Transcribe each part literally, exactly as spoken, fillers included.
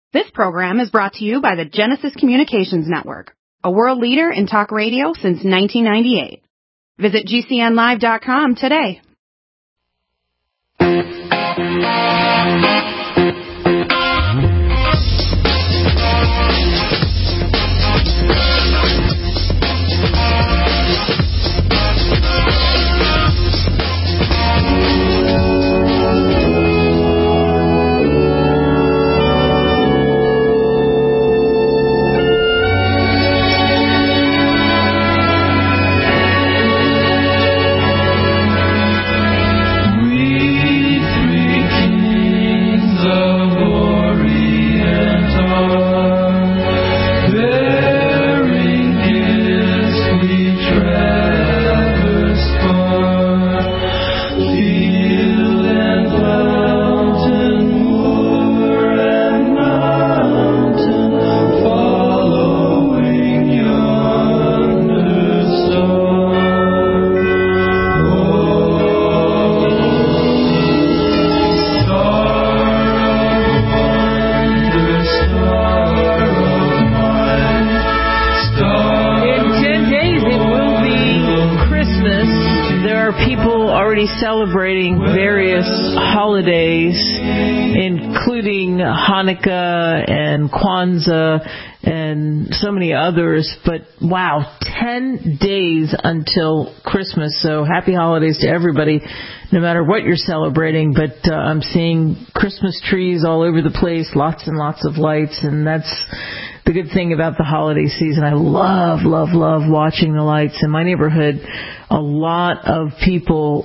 This program is brought to you by the Genesis Communications Network, a world leader in talk radio since nineteen ninety-eight. Visit G C N live dot com today. Celebrating various holidays, including Hanukkah and Kwanzaa and so many others. But wow, ten days until Christmas. So happy holidays to everybody, no matter what you're celebrating. But uh, I'm seeing Christmas trees all over the place, lots and lots of lights, and that's the good thing about the holiday season. I love, love, love watching the lights. In my neighborhood, a lot of people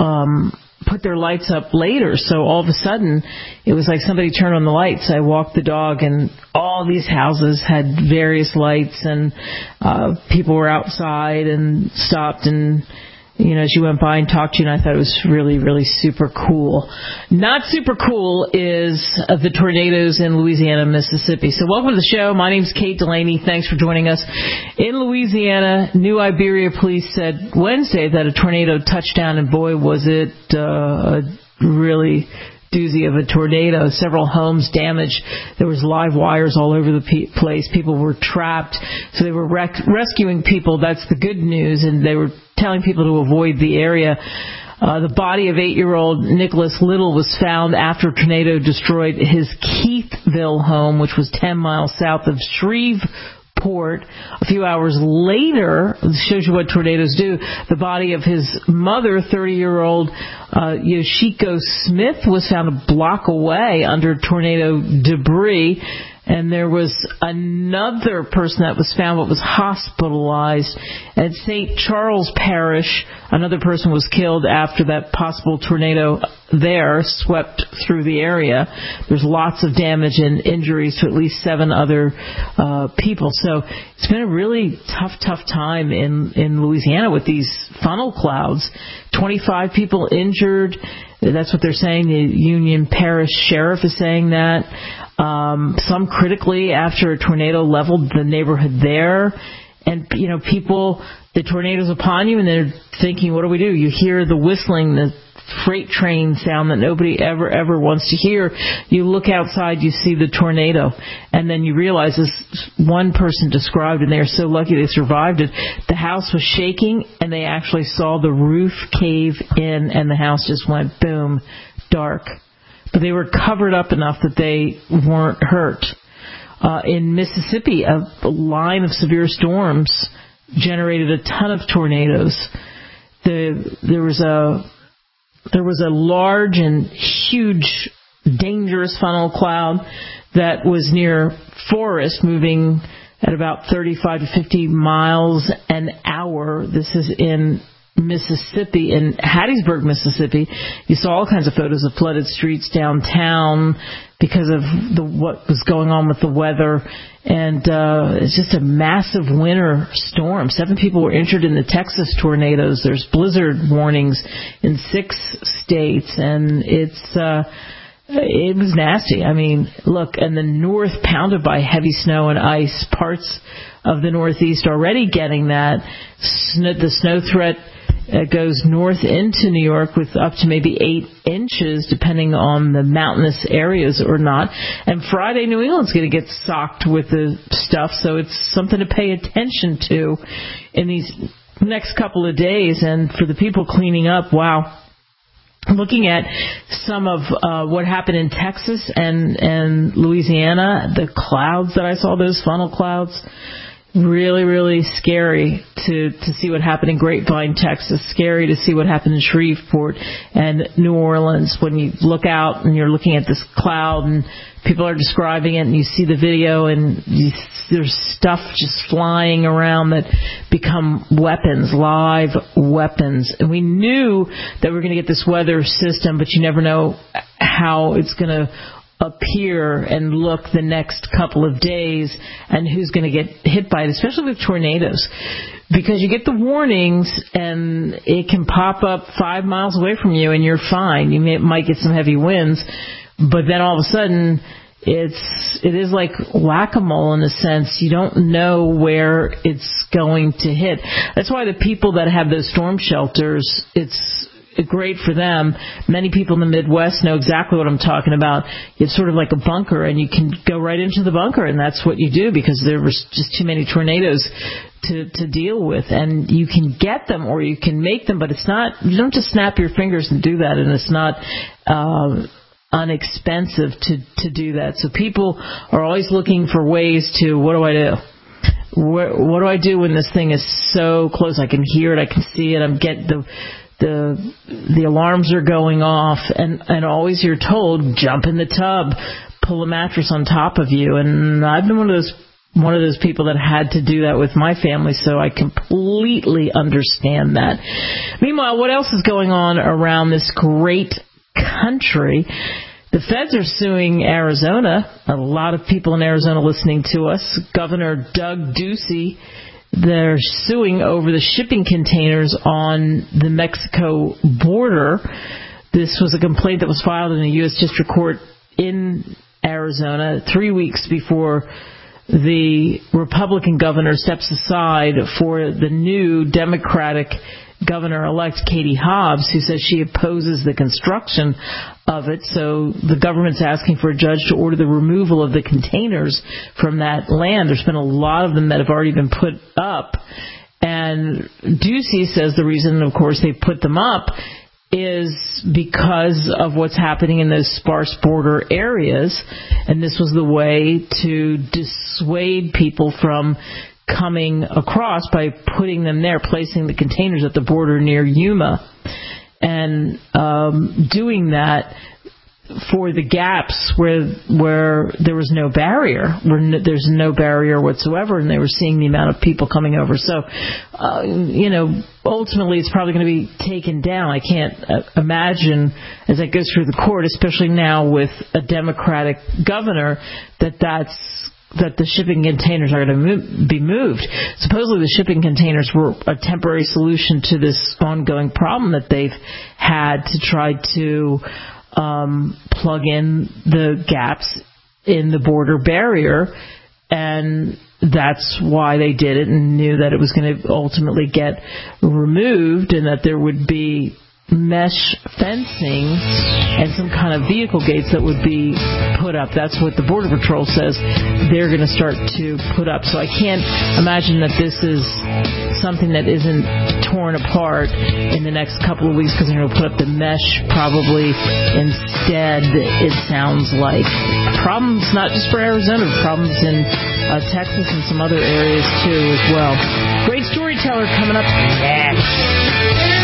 um put their lights up later, so all of a sudden it was like somebody turned on the lights. I walked the dog and all these houses had various lights, and uh people were outside and stopped and, you know, as you went by and talked to you, and I thought it was really, really super cool. Not super cool is uh, the tornadoes in Louisiana, Mississippi. So welcome to the show. My name's Kate Delaney. Thanks for joining us. In Louisiana, New Iberia police said Wednesday that a tornado touched down, and boy, was it uh, a really doozy of a tornado. Several homes damaged. There was live wires all over the pe- place. People were trapped. So they were rec- rescuing people. That's the good news. And they were telling people to avoid the area. Uh, the body of eight-year-old Nicholas Little was found after a tornado destroyed his Keithville home, which was ten miles south of Shreveport. A few hours later, this shows you what tornadoes do, the body of his mother, thirty-year-old uh, Yoshiko Smith, was found a block away under tornado debris. And there was another person that was found but was hospitalized at Saint Charles Parish. Another person was killed after that possible tornado there swept through the area. There's lots of damage and injuries to at least seven other uh, people. So it's been a really tough, tough time in, in Louisiana with these funnel clouds. twenty-five people injured. That's what they're saying. The Union Parish Sheriff is saying that. Um, some critically after a tornado leveled the neighborhood there. And, you know, people, the tornado's upon you and they're thinking, what do we do? You hear the whistling, the freight train sound that nobody ever, ever wants to hear. You look outside, you see the tornado. And then you realize, this one person described, and they're so lucky they survived it, the house was shaking and they actually saw the roof cave in and the house just went boom, dark. But they were covered up enough that they weren't hurt. Uh, in Mississippi, a, a line of severe storms generated a ton of tornadoes. The, there was a there was a large and huge, dangerous funnel cloud that was near Forest, moving at about thirty-five to fifty miles an hour. This is in Mississippi, in Hattiesburg, Mississippi. You saw all kinds of photos of flooded streets downtown because of the what was going on with the weather. And uh, it's just a massive winter storm. Seven people were injured in the Texas tornadoes. There's blizzard warnings in six states, and it's uh, it was nasty. I mean, look, and the north pounded by heavy snow and ice. Parts of the Northeast already getting that. Snow, the snow threat It goes north into New York with up to maybe eight inches, depending on the mountainous areas or not. And Friday, New England's going to get socked with the stuff, so it's something to pay attention to in these next couple of days. And for the people cleaning up, wow. Looking at some of uh, what happened in Texas and, and Louisiana, the clouds that I saw, those funnel clouds, really, really scary to, to see what happened in Grapevine, Texas. Scary to see what happened in Shreveport and New Orleans. When you look out and you're looking at this cloud and people are describing it and you see the video and you, there's stuff just flying around that become weapons, live weapons. And we knew that we were going to get this weather system, but you never know how it's going to appear and look the next couple of days and who's going to get hit by it, especially with tornadoes. Because you get the warnings and it can pop up five miles away from you and you're fine. You may, might get some heavy winds, but then all of a sudden it's, it is like whack-a-mole in a sense. You don't know where it's going to hit. That's why the people that have those storm shelters, it's great for them. Many people in the Midwest know exactly what I'm talking about. It's sort of like a bunker, and you can go right into the bunker, and that's what you do because there was just too many tornadoes to, to deal with. And you can get them or you can make them, but it's not, you don't just snap your fingers and do that, and it's not uh, unexpensive to, to do that. So people are always looking for ways to, what do I do? What, what do I do when this thing is so close? I can hear it, I can see it, I'm getting the The the alarms are going off, and, and always you're told, jump in the tub, pull a mattress on top of you. And I've been one of those one of those people that had to do that with my family, so I completely understand that. Meanwhile, what else is going on around this great country? The feds are suing Arizona. A lot of people in Arizona listening to us. Governor Doug Ducey, they're suing over the shipping containers on the Mexico border. This was a complaint that was filed in a U S District Court in Arizona three weeks before the Republican governor steps aside for the new Democratic governor-elect Katie Hobbs, who says she opposes the construction of it. So the government's asking for a judge to order the removal of the containers from that land. There's been a lot of them that have already been put up. And Ducey says the reason, of course, they put them up is because of what's happening in those sparse border areas. And this was the way to dissuade people from coming across by putting them there, placing the containers at the border near Yuma, and um, doing that for the gaps where where there was no barrier, where no, there's no barrier whatsoever, and they were seeing the amount of people coming over. So, uh, you know, ultimately it's probably going to be taken down. I can't uh, imagine as it goes through the court, especially now with a Democratic governor, that that's that the shipping containers are going to be moved. Supposedly the shipping containers were a temporary solution to this ongoing problem that they've had to try to um, plug in the gaps in the border barrier, and that's why they did it and knew that it was going to ultimately get removed and that there would be mesh fencing and some kind of vehicle gates that would be put up. That's what the Border Patrol says they're going to start to put up. So I can't imagine that this is something that isn't torn apart in the next couple of weeks because they're going to put up the mesh probably instead, it sounds like. Problems not just for Arizona, problems in uh, Texas and some other areas too as well. Great storyteller coming up next.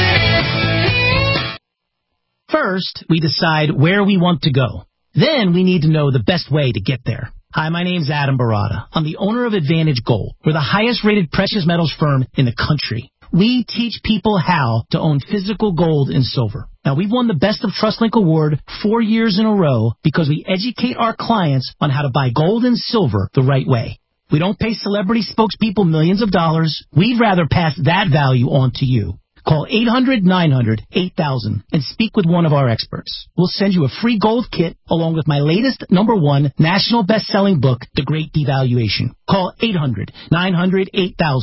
First, we decide where we want to go. Then we need to know the best way to get there. Hi, my name's Adam Barada. I'm the owner of Advantage Gold. We're the highest rated precious metals firm in the country. We teach people how to own physical gold and silver. Now, we've won the Best of TrustLink Award four years in a row because we educate our clients on how to buy gold and silver the right way. We don't pay celebrity spokespeople millions of dollars. We'd rather pass that value on to you. Call eight hundred nine hundred eight thousand and speak with one of our experts. We'll send you a free gold kit along with my latest number one national best-selling book, The Great Devaluation. Call eight hundred nine hundred eight thousand.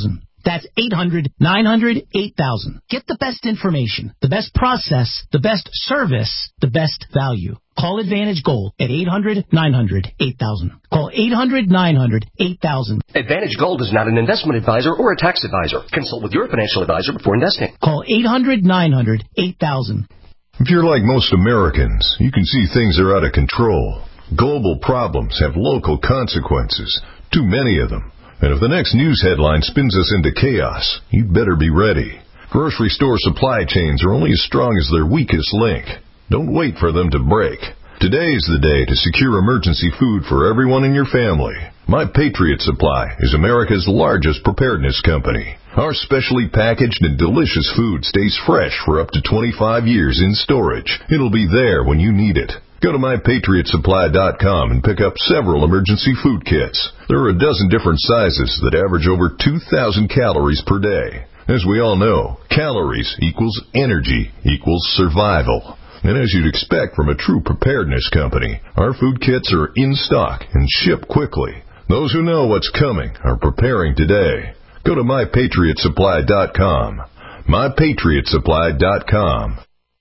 That's eight hundred, nine hundred, eight thousand. Get the best information, the best process, the best service, the best value. Call Advantage Gold at eight hundred, nine hundred, eight thousand. Call eight hundred, nine hundred, eight thousand. Advantage Gold is not an investment advisor or a tax advisor. Consult with your financial advisor before investing. Call eight hundred, nine hundred, eight thousand. If you're like most Americans, you can see things are out of control. Global problems have local consequences, too many of them. And if the next news headline spins us into chaos, you'd better be ready. Grocery store supply chains are only as strong as their weakest link. Don't wait for them to break. Today is the day to secure emergency food for everyone in your family. My Patriot Supply is America's largest preparedness company. Our specially packaged and delicious food stays fresh for up to twenty-five years in storage. It'll be there when you need it. Go to my patriot supply dot com and pick up several emergency food kits. There are a dozen different sizes that average over two thousand calories per day. As we all know, calories equals energy equals survival. And as you'd expect from a true preparedness company, our food kits are in stock and ship quickly. Those who know what's coming are preparing today. Go to my patriot supply dot com. my patriot supply dot com.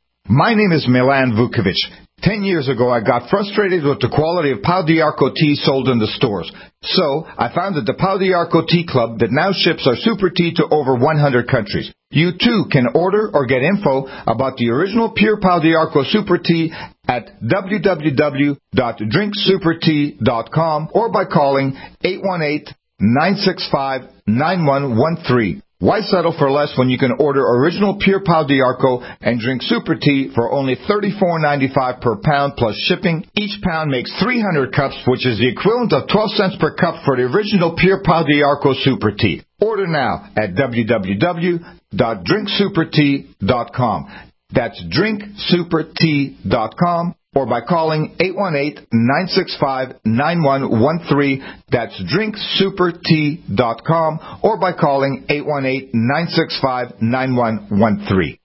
My name is Milan Vukovic. Ten years ago, I got frustrated with the quality of Pau d'Arco tea sold in the stores. So, I founded the Pau d'Arco Tea Club that now ships our super tea to over one hundred countries. You too can order or get info about the original pure Pau d'Arco super tea at w w w dot drink super tea dot com or by calling eight one eight, nine six five, nine one one three. Why settle for less when you can order original pure Pau d'Arco and drink super tea for only thirty-four ninety-five per pound plus shipping? Each pound makes three hundred cups, which is the equivalent of twelve cents per cup for the original pure Pau d'Arco super tea. Order now at w w w dot drink super tea dot com. That's drink super tea dot com or by calling eight one eight, nine six five, nine one one three. That's drink super tea dot com or by calling eight one eight, nine six five, nine one one three.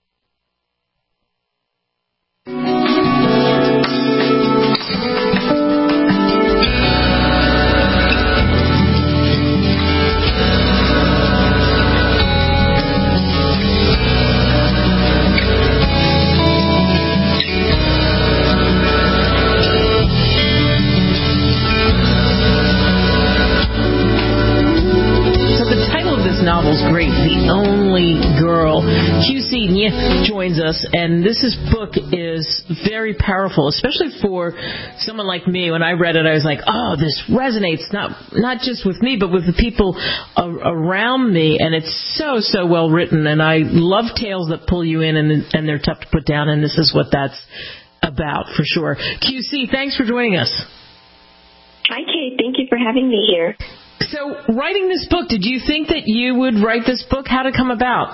Novel's great. The Only Girl. Q C Nye joins us, and this is, book is very powerful, especially for someone like me. When I read it, I was like, oh, this resonates not not just with me, but with the people a- around me, and it's so, so well written, and I love tales that pull you in, and, and they're tough to put down, and this is what that's about, for sure. Q C, thanks for joining us. Hi, Kate. Thank you for having me here. So, writing this book, did you think that you would write this book? How did it come about?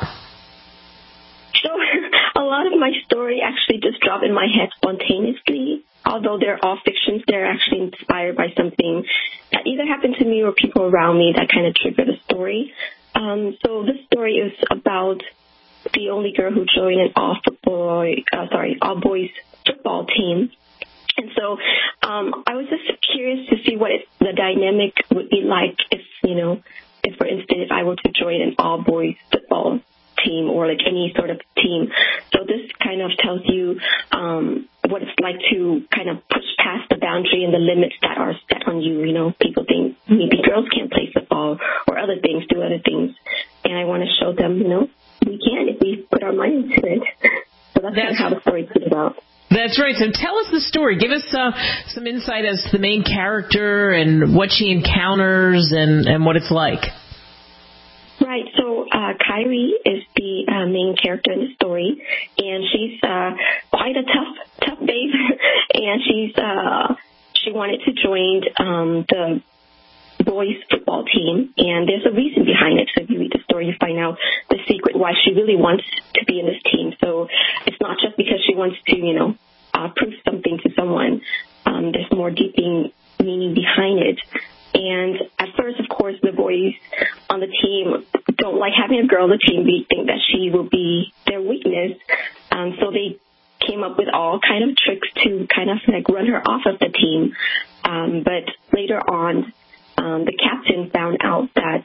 So, a lot of my story actually just dropped in my head spontaneously. Although they're all fictions, they're actually inspired by something that either happened to me or people around me that kind of triggered a story. Um, so, this story is about the only girl who joined an all football, uh, sorry, all boys football team. And so um, I was just curious to see what it, the dynamic would be like if, you know, if, for instance, if I were to join an all-boys football team or, like, any sort of team. So this kind of tells you um, what it's like to kind of push past the boundary and the limits that are set on you. You know, people think maybe girls can't play football or other things, do other things. And I want to show them, you know, we can if we put our mind into it. So that's, that's kind of how the story comes about. That's right. So tell us the story. Give us uh, some insight as to the main character and what she encounters and, and what it's like. Right. So uh, Kyrie is the uh, main character in the story, and she's uh, quite a tough, tough babe. and she's uh, she wanted to join um, the boys football team, and there's a reason behind it. So if you read the story, you find out the secret why she really wants to be in this team. So it's not just because she wants to, you know, uh, prove something to someone. Um, there's more deep meaning behind it. And at first, of course, the boys on the team don't like having a girl on the team. They think that she will be their weakness. Um, so they came up with all kind of tricks to kind of like run her off of the team. Um, but later on, Um, the captain found out that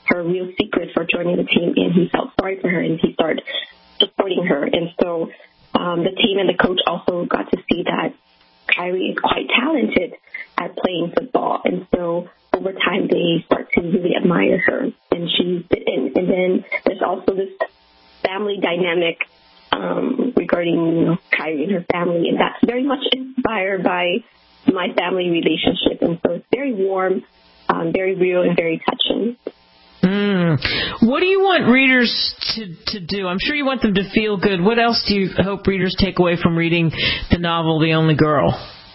her real secret for joining the team, and he felt sorry for her, and he started supporting her. And so um, the team and the coach also got to see that Kyrie is quite talented at playing football. And so over time, they start to really admire her. And she's and, and then there's also this family dynamic um, regarding, you know, Kyrie and her family, and that's very much inspired by my family relationship. And so it's very warm, um, very real, and very touching. Mm. What do you want readers to, to do? I'm sure you want them to feel good. What else do you hope readers take away from reading the novel The Only Girl?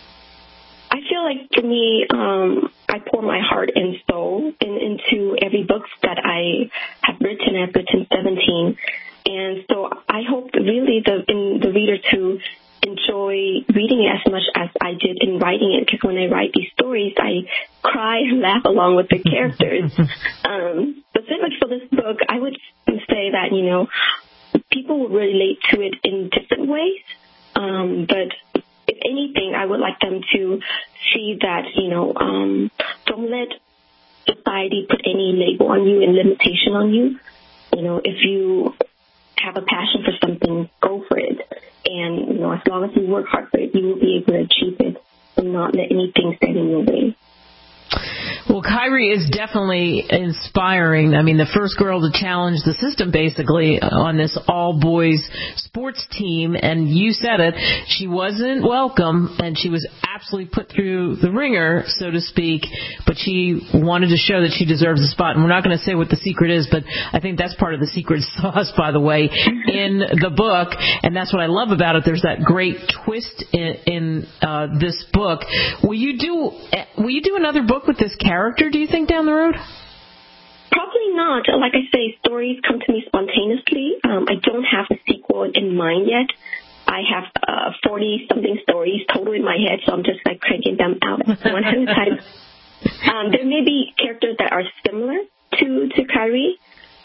I feel like for me, um, I pour my heart and soul in, into every book that I have written. I've written seventeen. And so I hope really the, in the reader to enjoy reading it as much as I did in writing it, because when I write these stories, I cry and laugh along with the characters. um, specific for this book, I would say that, you know, people will relate to it in different ways. Um, but if anything, I would like them to see that, you know, um, don't let society put any label on you and limitation on you. You know, if you have a passion for something, go for it. And, you know, as long as you work hard for it, you will be able to achieve it and not let anything stand in your way. Well, Kyrie is definitely inspiring. I mean, the first girl to challenge the system, basically, on this all-boys sports team. And you said it, she wasn't welcome, and she was absolutely put through the ringer, so to speak. But she wanted to show that she deserves a spot. And we're not going to say what the secret is, but I think that's part of the secret sauce, by the way, in the book. And that's what I love about it. There's that great twist in, in uh, this book. Will you do? Will you do another book with this character, do you think, down the road? Probably not. Like I say, stories come to me spontaneously. Um, I don't have a sequel in mind yet. I have uh, forty-something stories total in my head, so I'm just like cranking them out one at a time. Um, there may be characters that are similar to, to Kyrie,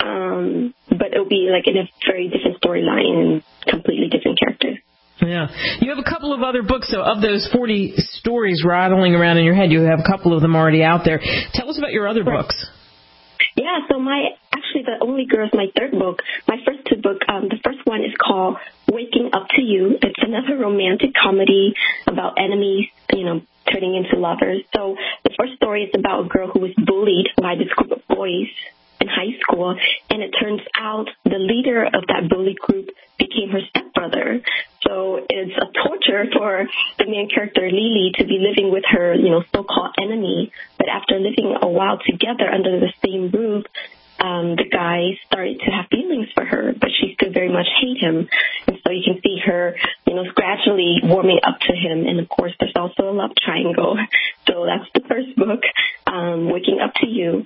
um, but it'll be like in a very different storyline and completely different character. Yeah. You have a couple of other books, so of those forty stories rattling around in your head, you have a couple of them already out there. Tell us about your other right. books. Yeah, so my, actually The Only Girl is my third book. My first two books, um, the first one is called Waking Up to You. It's another romantic comedy about enemies, you know, turning into lovers. So the first story is about a girl who was bullied by this group of boys in high school, and it turns out the leader of that bully group became her stepbrother. So it's a torture for the main character, Lily, to be living with her, you know, so-called enemy. But after living a while together under the same roof, um, the guy started to have feelings for her, but she still very much hate him. And so you can see her, you know, gradually warming up to him. And, of course, there's also a love triangle. So that's the first book, um, Waking Up to You.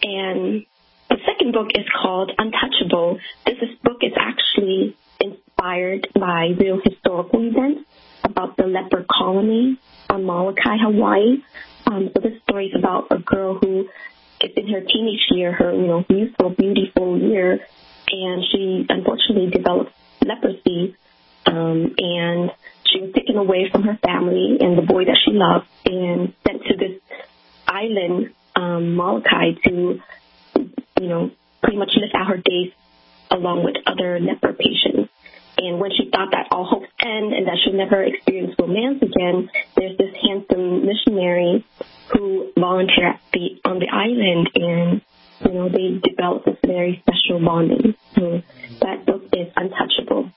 And the second book is called Untouchable. This is, book is actually inspired by real historical events about the leper colony on Molokai, Hawaii. Um, so this story is about a girl who is in her teenage year, her, you know, youthful, beautiful year, and she unfortunately developed leprosy, um, and she was taken away from her family and the boy that she loved and sent to this island, um, Molokai, to, you know, pretty much live out her days along with other leper patients. And when she thought that all hopes end and that she'll never experience romance again, there's this handsome missionary who volunteered the, on the island, and, you know, they developed this very special bonding. So that book is Untouchable.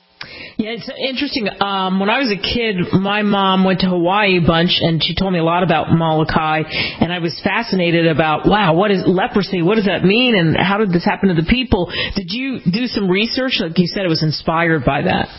Yeah, it's interesting. Um, when I was a kid, my mom went to Hawaii a bunch, and she told me a lot about Molokai, and I was fascinated about, wow, what is leprosy? What does that mean, and how did this happen to the people? Did you do some research? Like you said, it was inspired by that.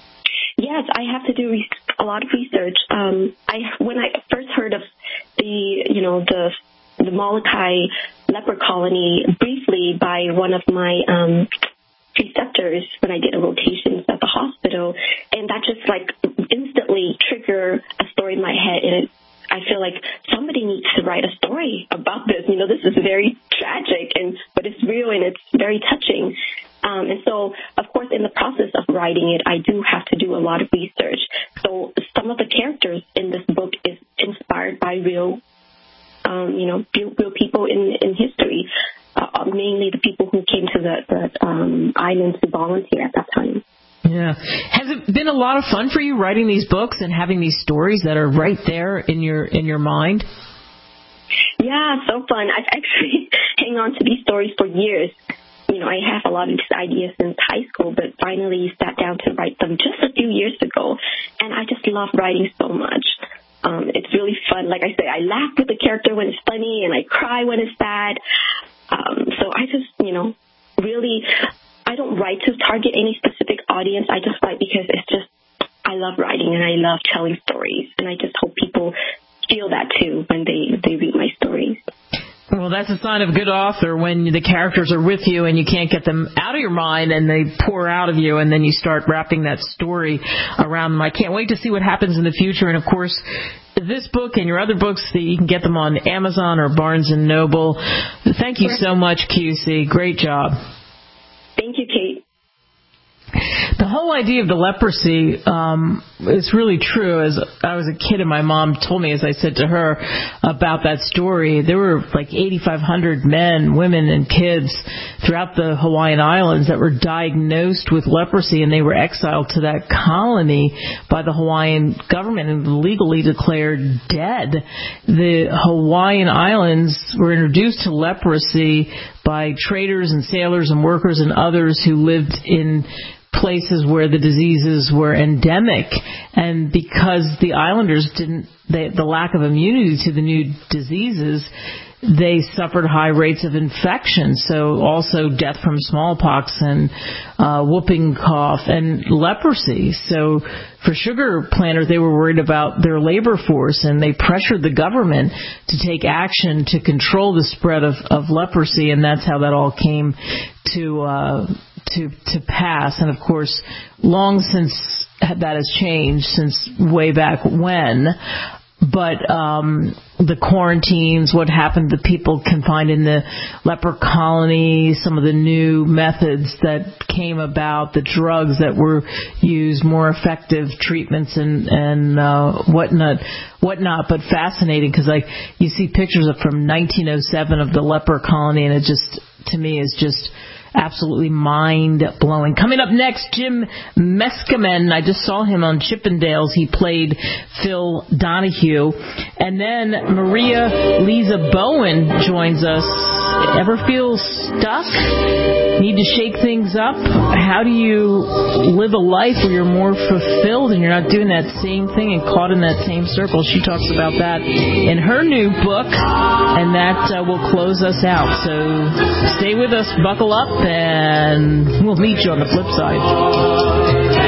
Yes, I have to do re- a lot of research. Um, I when I first heard of the, you know, the the Molokai leper colony briefly by one of my um, preceptors when I did a rotation at the hospital, and that just like instantly triggered a story in my head, and it, I feel like somebody needs to write a story about this. You know, this is very tragic, and but it's real and it's very touching. Um, and so, of course, in the process of writing it, I do have to do a lot of research. So some of the characters in this book is inspired by real, um, you know, real, real people in, in history. Uh, uh, mainly the people who came to the, the um, islands to volunteer at that time. Yeah. Has it been a lot of fun for you writing these books and having these stories that are right there in your in your mind? Yeah, so fun. I've actually hang on to these stories for years. You know, I have a lot of these ideas since high school, but finally sat down to write them just a few years ago. And I just love writing so much. Um, it's really fun. Like I say, I laugh with the character when it's funny, and I cry when it's sad. Um, so I just, you know, really, I don't write to target any specific audience. I just write because it's just, I love writing and I love telling stories. And I just hope people feel that too when they, they read my stories. Well, that's a sign of a good author when the characters are with you and you can't get them out of your mind and they pour out of you, and then you start wrapping that story around them. I can't wait to see what happens in the future. And, of course, this book and your other books, that you can get them on Amazon or Barnes and Noble. Thank you so much, Q C. Great job. Thank you, Kate. The whole idea of the leprosy um, is really true. As I was a kid and my mom told me, as I said to her about that story, there were like eighty-five hundred men, women, and kids throughout the Hawaiian Islands that were diagnosed with leprosy, and they were exiled to that colony by the Hawaiian government and legally declared dead. The Hawaiian Islands were introduced to leprosy by traders and sailors and workers and others who lived in places where the diseases were endemic, and because the islanders didn't, they, the lack of immunity to the new diseases, they suffered high rates of infection. So also death from smallpox and uh, whooping cough and leprosy. So for sugar planters, they were worried about their labor force, and they pressured the government to take action to control the spread of, of leprosy, and that's how that all came to uh, to to pass. And of course, long since that has changed, since way back when. But um, the quarantines, what happened to people confined in the leper colony, some of the new methods that came about, the drugs that were used, more effective treatments and and uh, whatnot, whatnot. But fascinating, because like you see pictures of from nineteen oh seven of the leper colony, and it just, to me, is just absolutely mind-blowing. Coming up next, Jim Meskimen. I just saw him on Chippendales. He played Phil Donahue. And then Maria Lisa Bowen joins us. Ever feel stuck? Need to shake things up? How do you live a life where you're more fulfilled and you're not doing that same thing and caught in that same circle? She talks about that in her new book, and that uh, will close us out. So stay with us, buckle up, and we'll meet you on the flip side.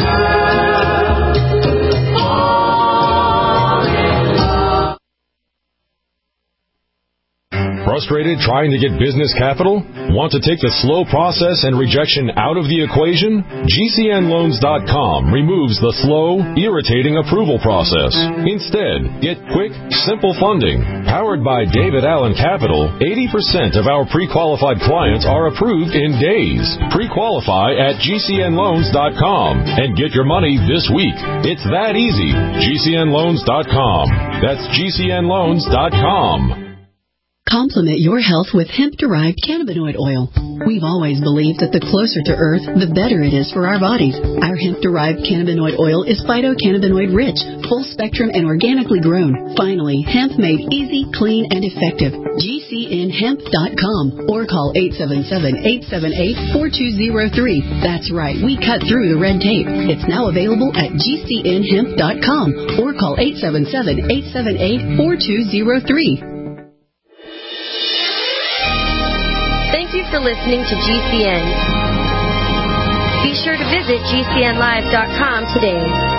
Frustrated trying to get business capital? Want to take the slow process and rejection out of the equation? G C N loans dot com removes the slow, irritating approval process. Instead, get quick, simple funding. Powered by David Allen Capital, eighty percent of our pre-qualified clients are approved in days. Pre-qualify at G C N loans dot com and get your money this week. It's that easy. G C N loans dot com. That's G C N loans dot com. Complement your health with hemp-derived cannabinoid oil. We've always believed that the closer to Earth, the better it is for our bodies. Our hemp-derived cannabinoid oil is phytocannabinoid-rich, full-spectrum, and organically grown. Finally, hemp made easy, clean, and effective. G C N hemp dot com or call eight seven seven, eight seven eight, four two zero three. That's right, we cut through the red tape. It's now available at G C N hemp dot com or call eight seven seven, eight seven eight, four two zero three. Thank you for listening to G C N. Be sure to visit G C N live dot com today.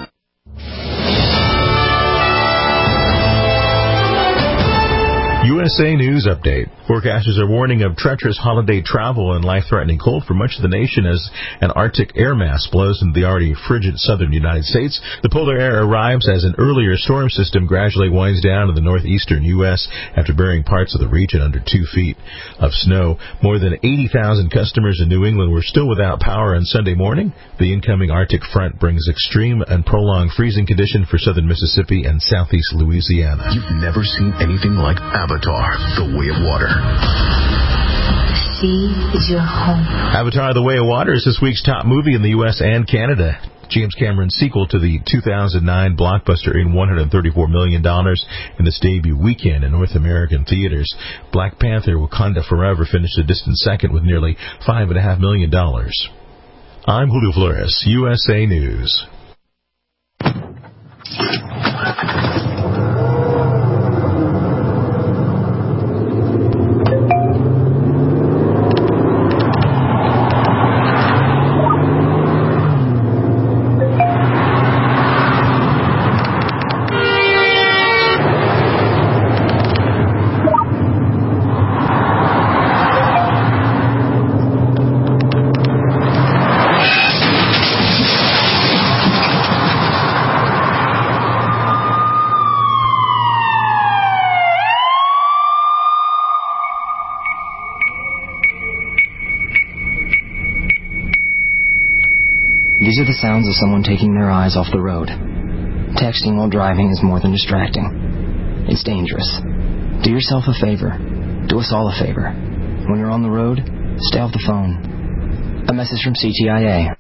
U S A News Update. Forecasters are warning of treacherous holiday travel and life-threatening cold for much of the nation as an Arctic air mass blows into the already frigid southern United States. The polar air arrives as an earlier storm system gradually winds down in the northeastern U S after burying parts of the region under two feet of snow. More than eighty thousand customers in New England were still without power on Sunday morning. The incoming Arctic front brings extreme and prolonged freezing condition for southern Mississippi and southeast Louisiana. You've never seen anything like Avatar, The Way of Water. sea is your home. Avatar: The Way of Water is this week's top movie in the U S and Canada. James Cameron's sequel to the two thousand nine blockbuster earned one hundred thirty-four million dollars in its debut weekend in North American theaters. Black Panther: Wakanda Forever finished a distant second with nearly five point five million dollars. I'm Julio Flores, U S A News. These are the sounds of someone taking their eyes off the road. Texting while driving is more than distracting. It's dangerous. Do yourself a favor. Do us all a favor. When you're on the road, stay off the phone. A message from C T I A.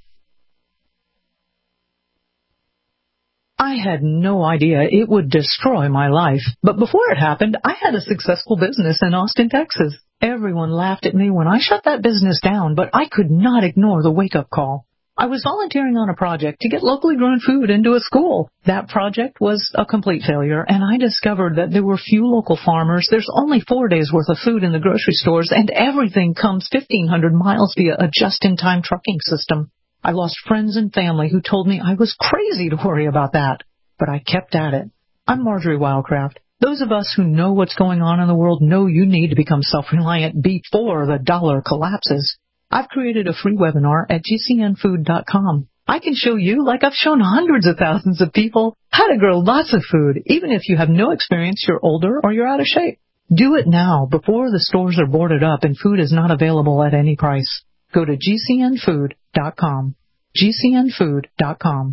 I had no idea it would destroy my life. But before it happened, I had a successful business in Austin, Texas. Everyone laughed at me when I shut that business down, but I could not ignore the wake-up call. I was volunteering on a project to get locally grown food into a school. That project was a complete failure, and I discovered that there were few local farmers. There's only four days' worth of food in the grocery stores, and everything comes fifteen hundred miles via a just-in-time trucking system. I lost friends and family who told me I was crazy to worry about that, but I kept at it. I'm Marjorie Wildcraft. Those of us who know what's going on in the world know you need to become self-reliant before the dollar collapses. I've created a free webinar at G C N food dot com. I can show you, like I've shown hundreds of thousands of people, how to grow lots of food, even if you have no experience, you're older, or you're out of shape. Do it now before the stores are boarded up and food is not available at any price. Go to G C N food dot com. G C N food dot com.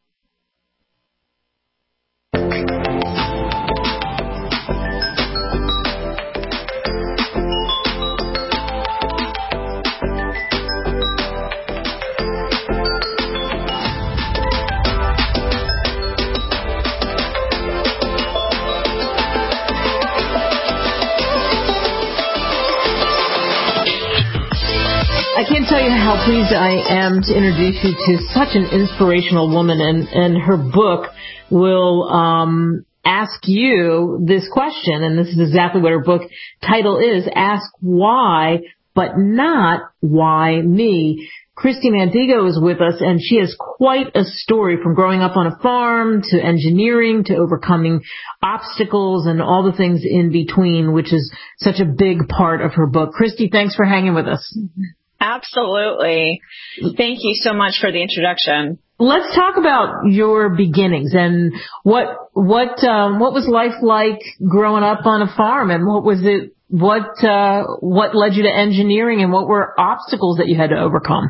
I can't tell you how pleased I am to introduce you to such an inspirational woman, and, and her book will um, ask you this question, and this is exactly what her book title is, Ask Why, but not Why Me. Christy Mandigo is with us, and she has quite a story from growing up on a farm to engineering to overcoming obstacles and all the things in between, which is such a big part of her book. Christy, thanks for hanging with us. Absolutely. Thank you so much for the introduction. Let's talk about your beginnings and what what um, what was life like growing up on a farm, and what was it what uh, what led you to engineering, and what were obstacles that you had to overcome?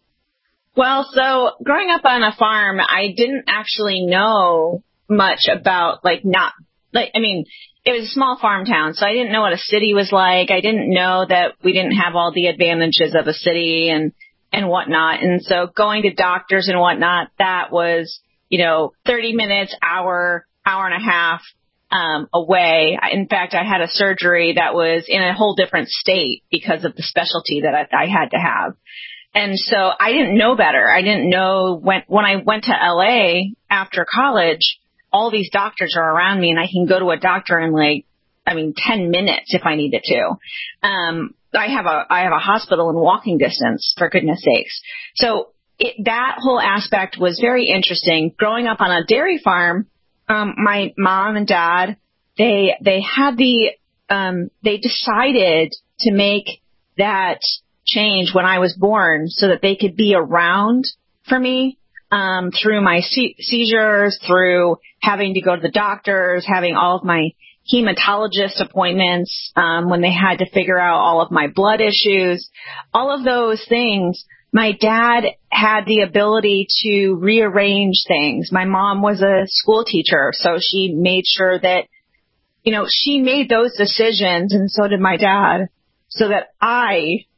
Well, so growing up on a farm, I didn't actually know much about like not like I mean. It was a small farm town, so I didn't know what a city was like. I didn't know that we didn't have all the advantages of a city and, and whatnot. And so going to doctors and whatnot, that was, you know, thirty minutes, hour, hour and a half, um, away. In fact, I had a surgery that was in a whole different state because of the specialty that I, I had to have. And so I didn't know better. I didn't know when, when I went to L A after college, all these doctors are around me, and I can go to a doctor in like, I mean, ten minutes if I needed to. Um, I have a, I have a hospital in walking distance, for goodness sakes. So it, that whole aspect was very interesting. Growing up on a dairy farm, um, my mom and dad, they, they had the, um, they decided to make that change when I was born so that they could be around for me. Um, through my se- seizures, through having to go to the doctors, having all of my hematologist appointments, um, when they had to figure out all of my blood issues, all of those things, my dad had the ability to rearrange things. My mom was a school teacher, so she made sure that, you know, she made those decisions, and so did my dad, so that I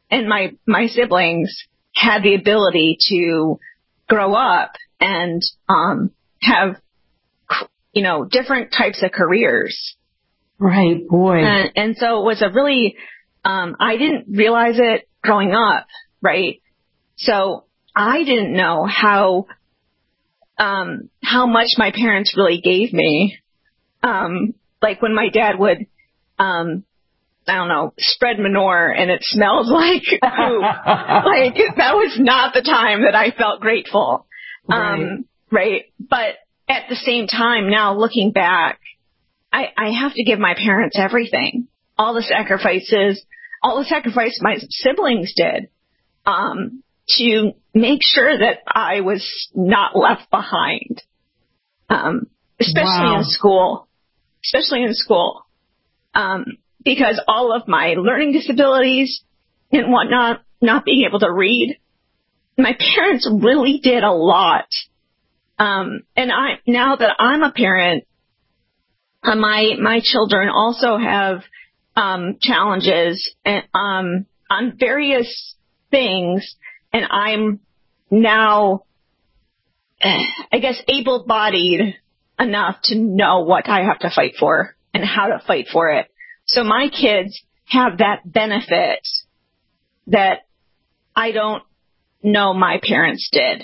and my, my siblings had the ability to grow up and, um, have, you know, different types of careers. Right, boy. And, and so it was a really, um, I didn't realize it growing up, right? So I didn't know how, um, how much my parents really gave me. Um, like when my dad would, um, I don't know, spread manure and it smelled like poop. Like that was not the time that I felt grateful. Right. Um, right. But at the same time, now looking back, I, I have to give my parents everything. All the sacrifices, all the sacrifice my siblings did, um, to make sure that I was not left behind. Um, especially Wow. in school, especially in school. Um, because all of my learning disabilities and whatnot, not being able to read, my parents really did a lot. Um, and I, now that I'm a parent, uh, my, my children also have, um, challenges and, um, on various things. And I'm now, I guess, able-bodied enough to know what I have to fight for and how to fight for it. So my kids have that benefit that I don't know my parents did.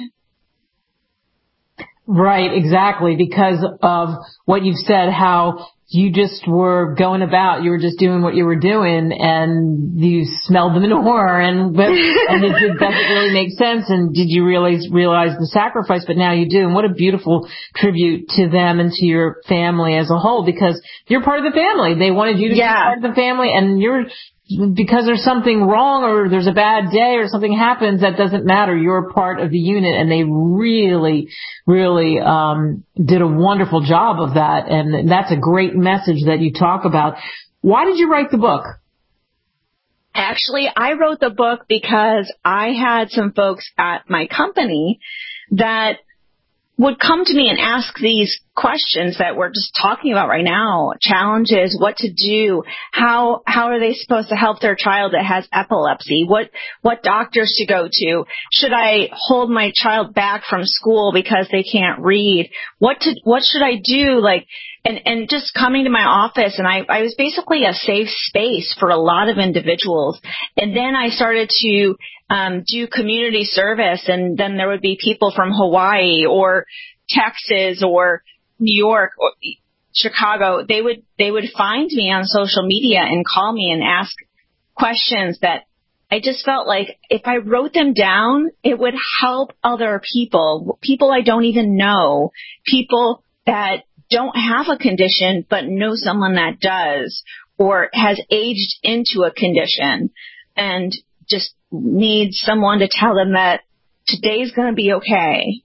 Right, exactly, because of what you've said, how you just were going about, you were just doing what you were doing, and you smelled the manure, and but, and it, it doesn't really make sense, and did you realize, realize the sacrifice, but now you do, and what a beautiful tribute to them and to your family as a whole, because you're part of the family. They wanted you to yeah. be part of the family, and you're, because there's something wrong or there's a bad day or something happens, that doesn't matter. You're part of the unit, and they really, really um did a wonderful job of that, and that's a great message that you talk about. Why did you write the book? Actually, I wrote the book because I had some folks at my company that would come to me and ask these questions that we're just talking about right now. Challenges, what to do, how how are they supposed to help their child that has epilepsy, what what doctors to go to, should I hold my child back from school because they can't read, what to what should I do, like, and and just coming to my office, and I, I was basically a safe space for a lot of individuals. And then I started to um, do community service, and then there would be people from Hawaii or Texas or New York or Chicago. They would they would find me on social media and call me and ask questions that I just felt like if I wrote them down, it would help other people, people I don't even know, people that don't have a condition but know someone that does or has aged into a condition and just needs someone to tell them that today's going to be okay.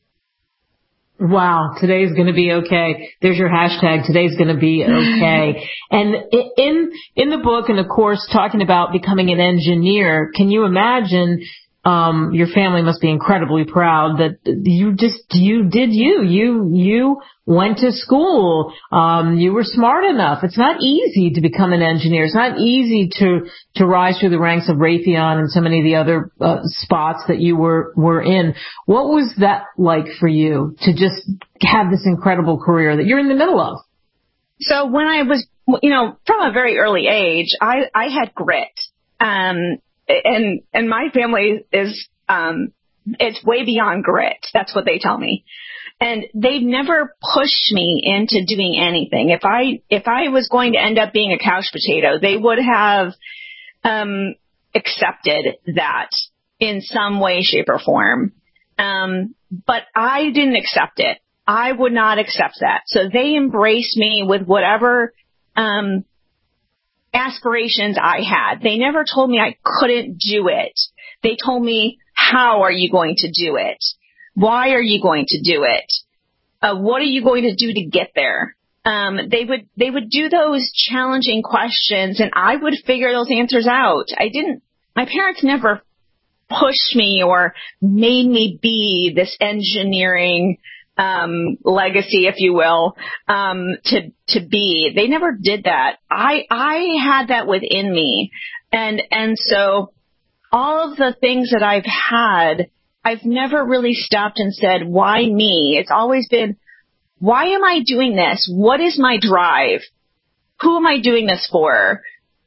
Wow, today's going to be okay. There's your hashtag, today's going to be okay. And in in the book and, of course, talking about becoming an engineer, can you imagine um your family must be incredibly proud that you just, you did you. You you went to school. Um you were smart enough. It's not easy to become an engineer. It's not easy to to rise through the ranks of Raytheon and so many of the other uh, spots that you were were in. What was that like for you to just have this incredible career that you're in the middle of? So when I was, you know, from a very early age, I I had grit. Um And, and my family is, um, it's way beyond grit. That's what they tell me. And they've never pushed me into doing anything. If I, if I was going to end up being a couch potato, they would have, um, accepted that in some way, shape, or form. Um, but I didn't accept it. I would not accept that. So they embraced me with whatever, um, aspirations I had. They never told me I couldn't do it. They told me, how are you going to do it? Why are you going to do it? Uh, what are you going to do to get there? Um, they would, they would do those challenging questions, and I would figure those answers out. I didn't, my parents never pushed me or made me be this engineering Um, legacy, if you will, um, to, to be. They never did that. I, I had that within me. And, and so all of the things that I've had, I've never really stopped and said, why me? It's always been, why am I doing this? What is my drive? Who am I doing this for?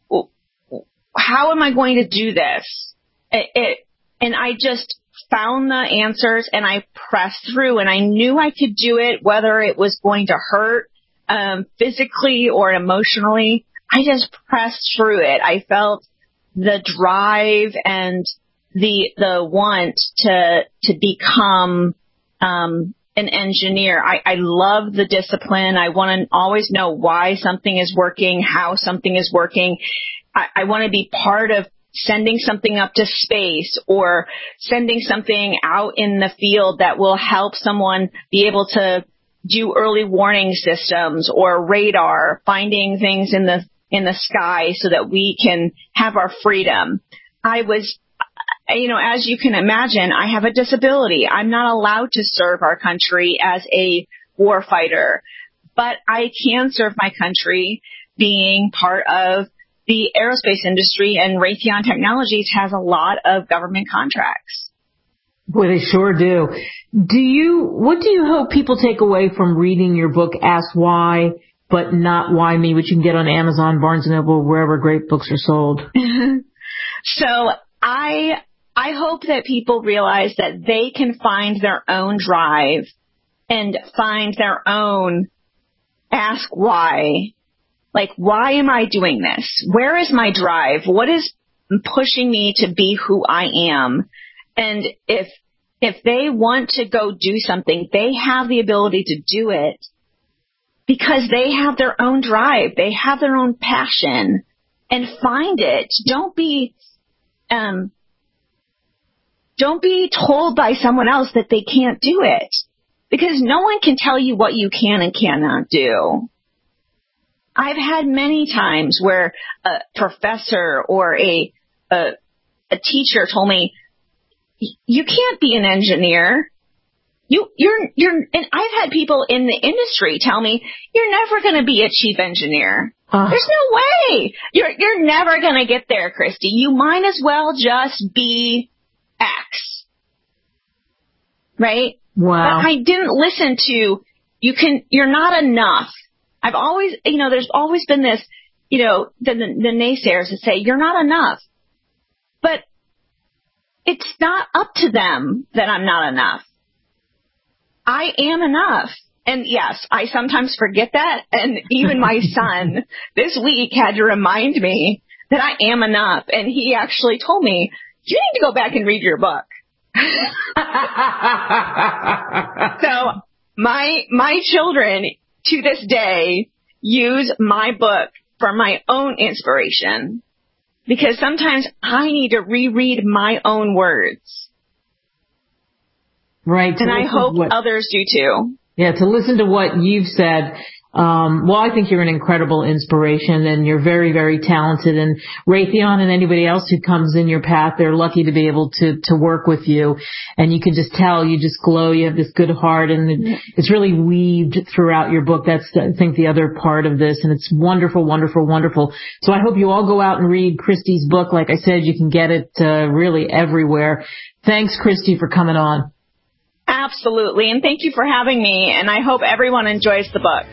How am I going to do this? It, it, and I just found the answers and I pressed through, and I knew I could do it, whether it was going to hurt um, physically or emotionally. I just pressed through it. I felt the drive and the the want to to become um, an engineer. I, I love the discipline. I want to always know why something is working, how something is working. I, I want to be part of sending something up to space or sending something out in the field that will help someone be able to do early warning systems or radar, finding things in the in the sky so that we can have our freedom. I was, you know, as you can imagine, I have a disability. I'm not allowed to serve our country as a warfighter, but I can serve my country being part of the aerospace industry, and Raytheon Technologies has a lot of government contracts. Boy, they sure do. Do you, what do you hope people take away from reading your book, Ask Why, but Not Why Me, which you can get on Amazon, Barnes and Noble, wherever great books are sold? So I, I hope that people realize that they can find their own drive and find their own ask why. Like, why am I doing this? Where is my drive? What is pushing me to be who I am? And if if they want to go do something, they have the ability to do it because they have their own drive. They have their own passion, and find it. Don't be um don't be told by someone else that they can't do it, because no one can tell you what you can and cannot do. I've had many times where a professor or a, a a teacher told me, "You can't be an engineer. You you're you're." And I've had people in the industry tell me, "You're never going to be a chief engineer. Uh. There's no way. You're you're never going to get there, Christy. You might as well just be X." Right? Wow. But I didn't listen to. You can. You're not enough. I've always, you know, there's always been this, you know, the, the, the naysayers that say, you're not enough. But it's not up to them that I'm not enough. I am enough. And yes, I sometimes forget that. And even my son this week had to remind me that I am enough. And he actually told me, you need to go back and read your book. So my, my children to this day use my book for my own inspiration, because sometimes I need to reread my own words. Right. And I hope what, others do too. Yeah, to listen to what you've said. Um, well, I think you're an incredible inspiration, and you're very, very talented. And Raytheon and anybody else who comes in your path, they're lucky to be able to, to work with you. And you can just tell, you just glow. You have this good heart, and it, it's really weaved throughout your book. That's, I think, the other part of this. And it's wonderful, wonderful, wonderful. So I hope you all go out and read Christy's book. Like I said, you can get it uh, really everywhere. Thanks, Christy, for coming on. Absolutely. And thank you for having me. And I hope everyone enjoys the book.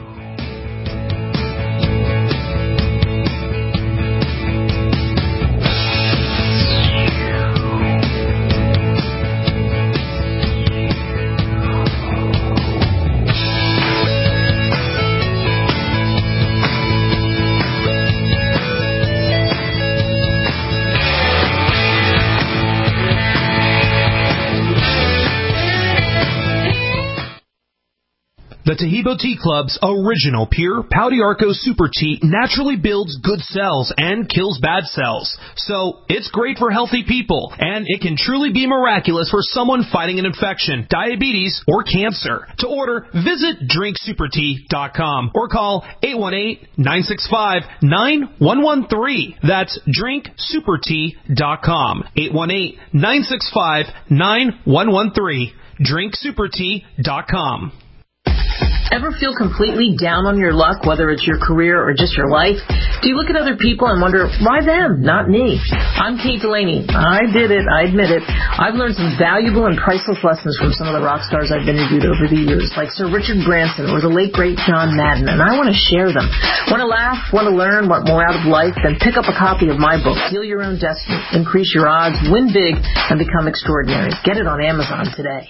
The Taheebo Tea Club's original pure Pau d'Arco Super Tea naturally builds good cells and kills bad cells. So it's great for healthy people, and it can truly be miraculous for someone fighting an infection, diabetes, or cancer. To order, visit drink super tea dot com or call eight one eight, nine six five, nine one one three. That's drink super tea dot com. eight one eight, nine six five, nine one one three. drink super tea dot com. Ever feel completely down on your luck, whether it's your career or just your life? Do you look at other people and wonder, why them, not me? I'm Kate Delaney. I did it. I admit it. I've learned some valuable and priceless lessons from some of the rock stars I've interviewed over the years, like Sir Richard Branson or the late, great John Madden, and I want to share them. Want to laugh? Want to learn? Want more out of life? Then pick up a copy of my book, Heal Your Own Destiny, Increase Your Odds, Win Big, and Become Extraordinary. Get it on Amazon today.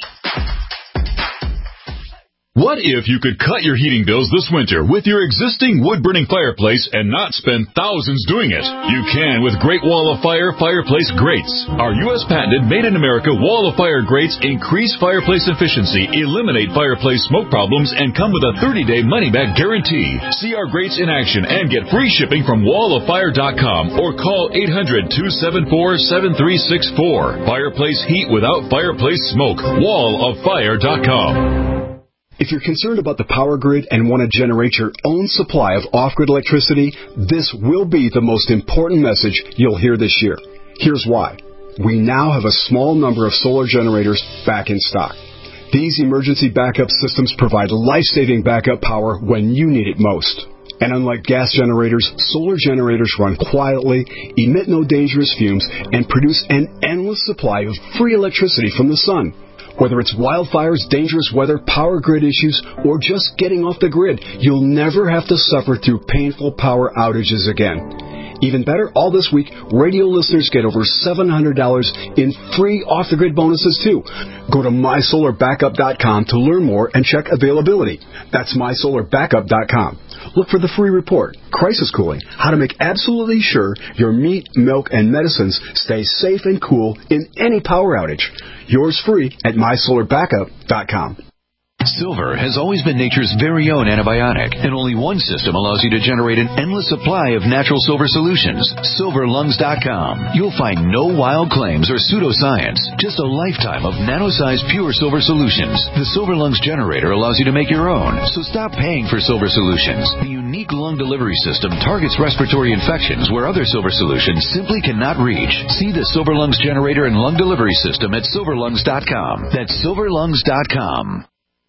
What if you could cut your heating bills this winter with your existing wood-burning fireplace and not spend thousands doing it? You can with Great Wall of Fire Fireplace Grates. Our U S patented made-in-America Wall of Fire grates increase fireplace efficiency, eliminate fireplace smoke problems, and come with a thirty-day money-back guarantee. See our grates in action and get free shipping from wall of fire dot com or call eight hundred, two seven four, seven three six four. Fireplace heat without fireplace smoke. wall of fire dot com. If you're concerned about the power grid and want to generate your own supply of off-grid electricity, this will be the most important message you'll hear this year. Here's why. We now have a small number of solar generators back in stock. These emergency backup systems provide life-saving backup power when you need it most. And unlike gas generators, solar generators run quietly, emit no dangerous fumes, and produce an endless supply of free electricity from the sun. Whether it's wildfires, dangerous weather, power grid issues, or just getting off the grid, you'll never have to suffer through painful power outages again. Even better, all this week, radio listeners get over seven hundred dollars in free off-the-grid bonuses, too. Go to my solar backup dot com to learn more and check availability. That's my solar backup dot com. Look for the free report, Crisis Cooling, how to make absolutely sure your meat, milk, and medicines stay safe and cool in any power outage. Yours free at my solar backup dot com. Silver has always been nature's very own antibiotic, and only one system allows you to generate an endless supply of natural silver solutions. silver lungs dot com. You'll find no wild claims or pseudoscience, just a lifetime of nano-sized pure silver solutions. The Silver Lungs generator allows you to make your own, so stop paying for silver solutions. The unique lung delivery system targets respiratory infections where other silver solutions simply cannot reach. See the Silver Lungs generator and lung delivery system at silver lungs dot com. That's silver lungs dot com.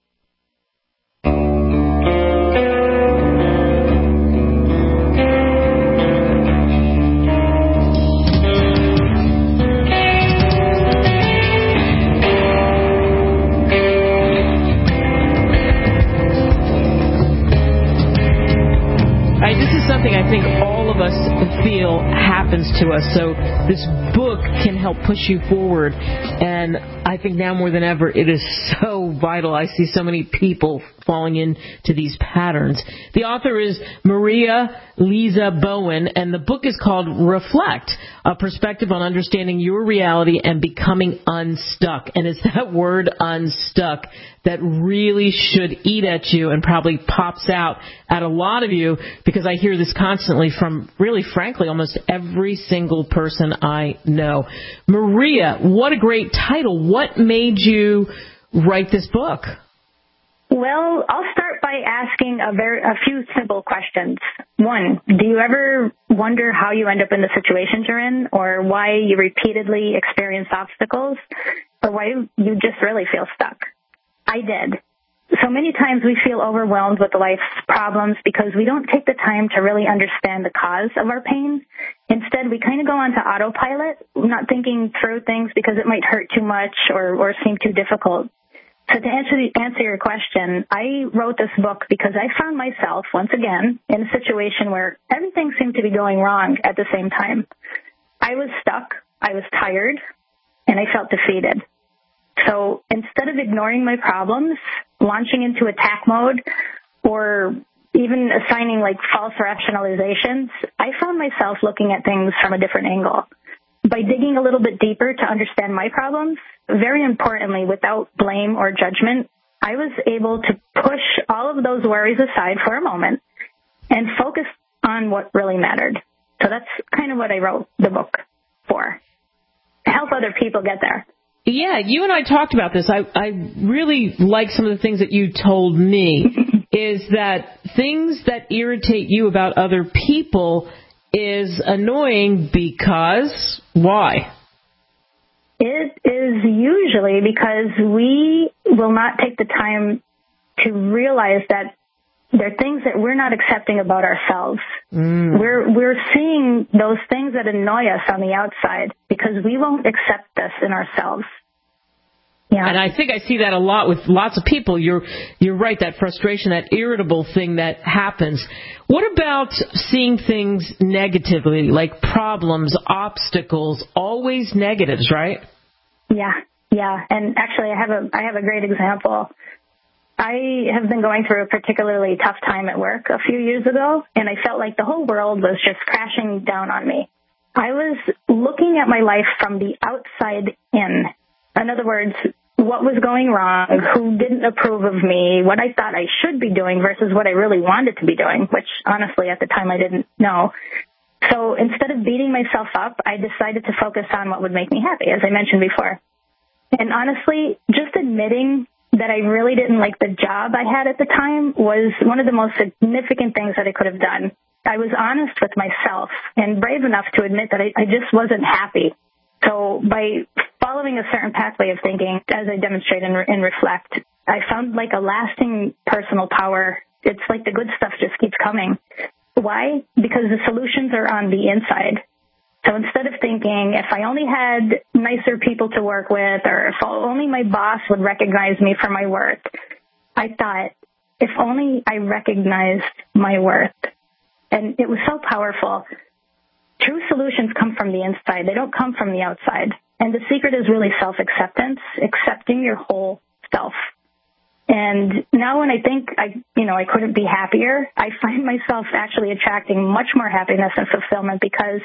I think all of us feel happens to us. So this book can help push you forward. And I think now more than ever, it is so vital. I see so many people falling into these patterns. The author is Maria Lisa Bowen, and the book is called Reflect, a perspective on understanding your reality and becoming unstuck. And it's that word unstuck that really should eat at you and probably pops out at a lot of you, because I hear this constantly from, really, frankly, almost every single person I know. Maria, what a great title. What made you write this book? Well, I'll start by asking a very a few simple questions. One, do you ever wonder how you end up in the situations you're in, or why you repeatedly experience obstacles, or why you just really feel stuck? I did. So many times we feel overwhelmed with life's problems because we don't take the time to really understand the cause of our pain. Instead, we kind of go onto autopilot, not thinking through things because it might hurt too much or, or seem too difficult. So to answer, the, answer your question, I wrote this book because I found myself, once again, in a situation where everything seemed to be going wrong at the same time. I was stuck, I was tired, and I felt defeated. So instead of ignoring my problems, launching into attack mode, or even assigning like false rationalizations, I found myself looking at things from a different angle. By digging a little bit deeper to understand my problems, very importantly, without blame or judgment, I was able to push all of those worries aside for a moment and focus on what really mattered. So that's kind of what I wrote the book for, to help other people get there. Yeah, you and I talked about this. I, I really like some of the things that you told me, is that things that irritate you about other people is annoying because why? It is usually because we will not take the time to realize that there are things that we're not accepting about ourselves. Mm. We're we're seeing those things that annoy us on the outside because we won't accept this in ourselves. Yeah. And I think I see that a lot with lots of people. You're you're right, that frustration, that irritable thing that happens. What about seeing things negatively, like problems, obstacles, always negatives, right? Yeah, yeah. And actually, I have a I have a great example. I have been going through a particularly tough time at work a few years ago, and I felt like the whole world was just crashing down on me. I was looking at my life from the outside in. In other words, what was going wrong, who didn't approve of me, what I thought I should be doing versus what I really wanted to be doing, which honestly at the time I didn't know. So instead of beating myself up, I decided to focus on what would make me happy, as I mentioned before. And honestly, just admitting that I really didn't like the job I had at the time was one of the most significant things that I could have done. I was honest with myself and brave enough to admit that I, I just wasn't happy. So by following a certain pathway of thinking, as I demonstrate and, re- and reflect, I found like a lasting personal power. It's like the good stuff just keeps coming. Why? Because the solutions are on the inside. So instead of thinking, if I only had nicer people to work with, or if only my boss would recognize me for my work, I thought, if only I recognized my worth. And it was so powerful. True solutions come from the inside. They don't come from the outside. And the secret is really self-acceptance, accepting your whole self. And now when I think I, you know, I couldn't be happier, I find myself actually attracting much more happiness and fulfillment because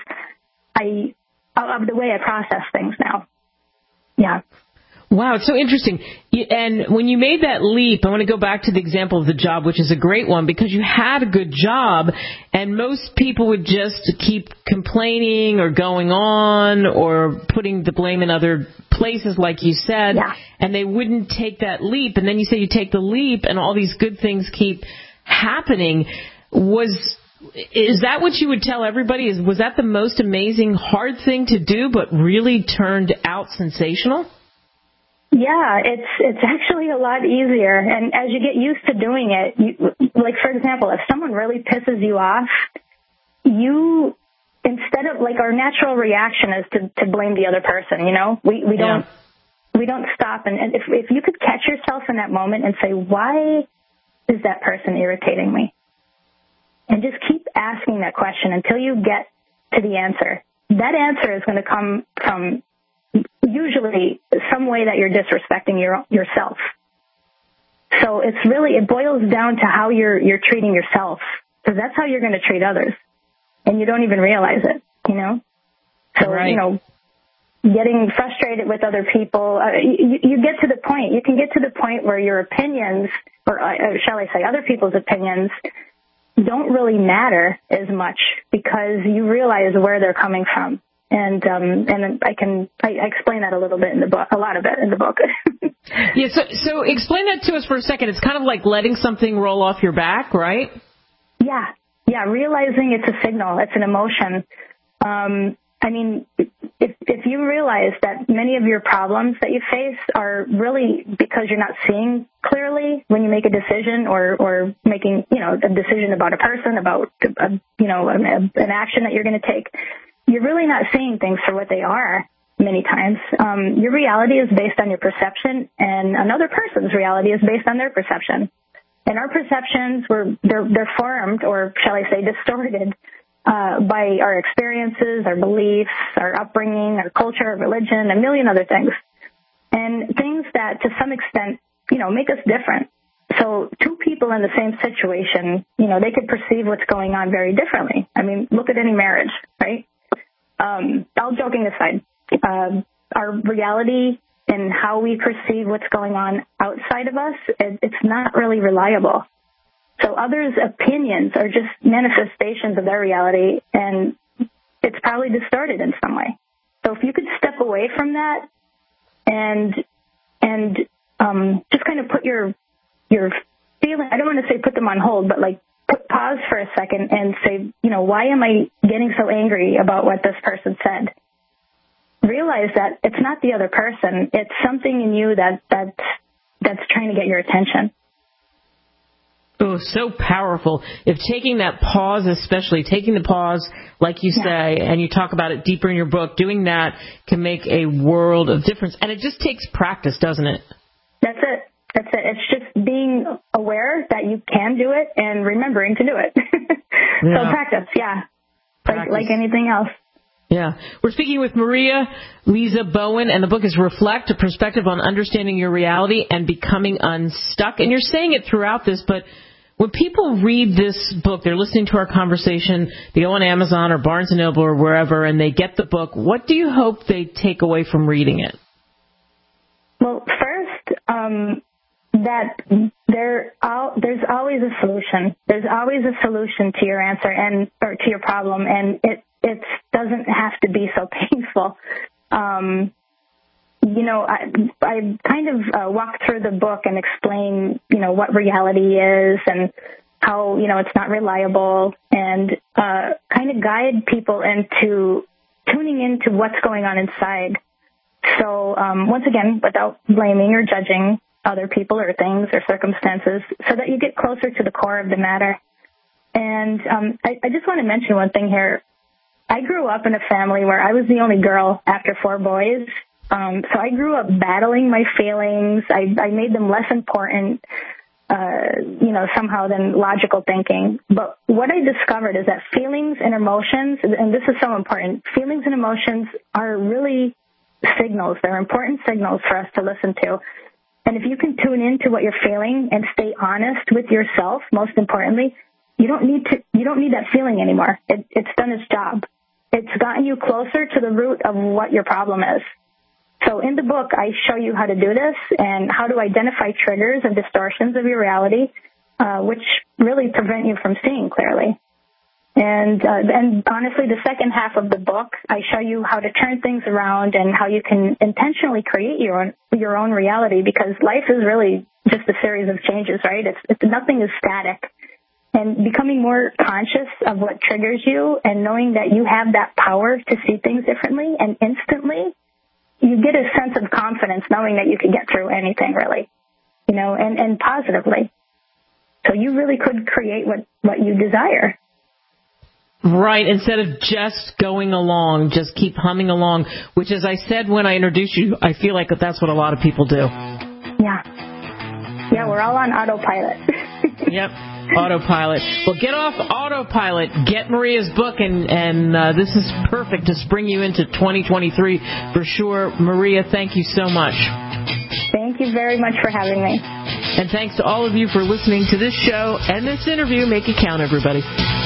I, of the way I process things now. Yeah. Wow, it's so interesting. And when you made that leap, I want to go back to the example of the job, which is a great one, because you had a good job, and most people would just keep complaining or going on or putting the blame in other places, like you said, yeah. and they wouldn't take that leap. And then you say you take the leap, and all these good things keep happening. Was Is that what you would tell everybody? Is Was that the most amazing, hard thing to do, but really turned out sensational? Yeah, it's it's actually a lot easier. And as you get used to doing it, you, like, for example, if someone really pisses you off, you, instead of, like, our natural reaction is to, to blame the other person, you know? We we don't yeah. we don't stop. And, and if if you could catch yourself in that moment and say, why is that person irritating me? And just keep asking that question until you get to the answer. That answer is going to come from usually some way that you're disrespecting your yourself. So it's really, it boils down to how you're you're treating yourself, because that's how you're going to treat others, and you don't even realize it, you know? So, right. you know, getting frustrated with other people, uh, you, you get to the point, you can get to the point where your opinions, or uh, shall I say other people's opinions, don't really matter as much because you realize where they're coming from. And um, and I can I explain that a little bit in the book, a lot of it in the book. yeah. So so explain that to us for a second. It's kind of like letting something roll off your back, right? Yeah, yeah. Realizing it's a signal, it's an emotion. Um, I mean, if if you realize that many of your problems that you face are really because you're not seeing clearly when you make a decision, or or making, you know, a decision about a person, about a, you know an, an action that you're going to take. You're really not seeing things for what they are many times. Um, your reality is based on your perception, and another person's reality is based on their perception. And our perceptions, were they're, they're formed, or shall I say distorted, uh, by our experiences, our beliefs, our upbringing, our culture, our religion, a million other things. And things that, to some extent, you know, make us different. So two people in the same situation, you know, they could perceive what's going on very differently. I mean, look at any marriage, right? Um, all joking aside, uh, our reality and how we perceive what's going on outside of us, it, it's not really reliable. So others' opinions are just manifestations of their reality, and it's probably distorted in some way. So if you could step away from that and and um, just kind of put your your feeling, I don't want to say put them on hold, but like put, pause for a second and say, you know, why am I getting so angry about what this person said? Realize that it's not the other person. It's something in you that, that that's trying to get your attention. Oh, so powerful. If taking that pause, especially taking the pause, like you say, yeah. and you talk about it deeper in your book, doing that can make a world of difference. And it just takes practice, doesn't it? That's it. That's it. It's just being aware that you can do it and remembering to do it. yeah. So practice, yeah. Practice. Like, like anything else. Yeah. We're speaking with Maria Lisa Bowen, and the book is Reflect, a perspective on understanding your reality and becoming unstuck. And you're saying it throughout this, but when people read this book, they're listening to our conversation, they go on Amazon or Barnes and Noble or wherever, and they get the book, what do you hope they take away from reading it? Well, first, um, that there al- there's always a solution. There's always a solution to your answer and or to your problem, and it it doesn't have to be so painful. Um, you know, I, I kind of uh, walk through the book and explain, you know, what reality is and how, you know, it's not reliable, and uh, kind of guide people into tuning into what's going on inside. So um, once again, without blaming or judging other people or things or circumstances, so that you get closer to the core of the matter. And um, I, I just want to mention one thing here. I grew up in a family where I was the only girl after four boys. Um, so I grew up battling my feelings. I, I made them less important, uh, you know, somehow than logical thinking. But what I discovered is that feelings and emotions, and this is so important, feelings and emotions are really signals. They're important signals for us to listen to. And if you can tune into what you're feeling and stay honest with yourself, most importantly, you don't need to, you don't need that feeling anymore. It, it's done its job. It's gotten you closer to the root of what your problem is. So in the book, I show you how to do this and how to identify triggers and distortions of your reality, uh, which really prevent you from seeing clearly. And, uh, and honestly, the second half of the book, I show you how to turn things around and how you can intentionally create your own, your own reality, because life is really just a series of changes, right? It's, it's nothing is static. And becoming more conscious of what triggers you and knowing that you have that power to see things differently and instantly, you get a sense of confidence knowing that you can get through anything, really, you know, and, and positively. So you really could create what, what you desire. Right, instead of just going along, just keep humming along, which, as I said when I introduced you, I feel like that's what a lot of people do. Yeah. Yeah, we're all on autopilot. Yep, autopilot. Well, get off autopilot, get Maria's book, and, and uh, this is perfect to spring you into twenty twenty-three for sure. Maria, thank you so much. Thank you very much for having me. And thanks to all of you for listening to this show and this interview. Make it count, everybody.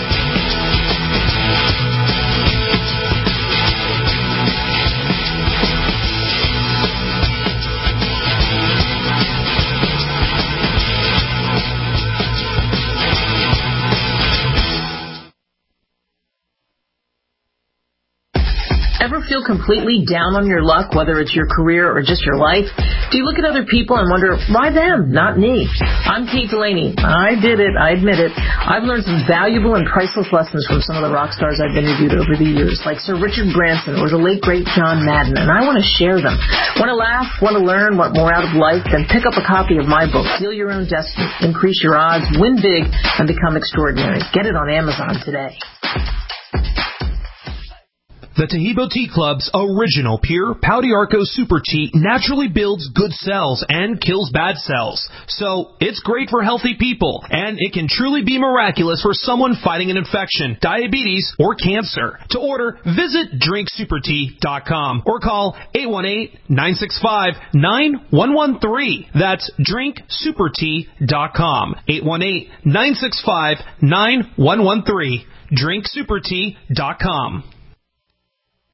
Ever feel completely down on your luck, whether it's your career or just your life? Do you look at other people and wonder, why them, not me? I'm Kate Delaney. I did it. I admit it. I've learned some valuable and priceless lessons from some of the rock stars I've interviewed over the years, like Sir Richard Branson or the late, great John Madden, and I want to share them. Want to laugh? Want to learn? Want more out of life? Then pick up a copy of my book, Seal Your Own Destiny, Increase Your Odds, Win Big, and Become Extraordinary. Get it on Amazon today. The Taheebo Tea Club's original pure Pau d'Arco Super Tea naturally builds good cells and kills bad cells. So, it's great for healthy people, and it can truly be miraculous for someone fighting an infection, diabetes, or cancer. To order, visit drink super tea dot com or call eight one eight, nine six five, nine one one three. That's drink super tea dot com. eight one eight, nine six five, nine one one three. drink super tea dot com.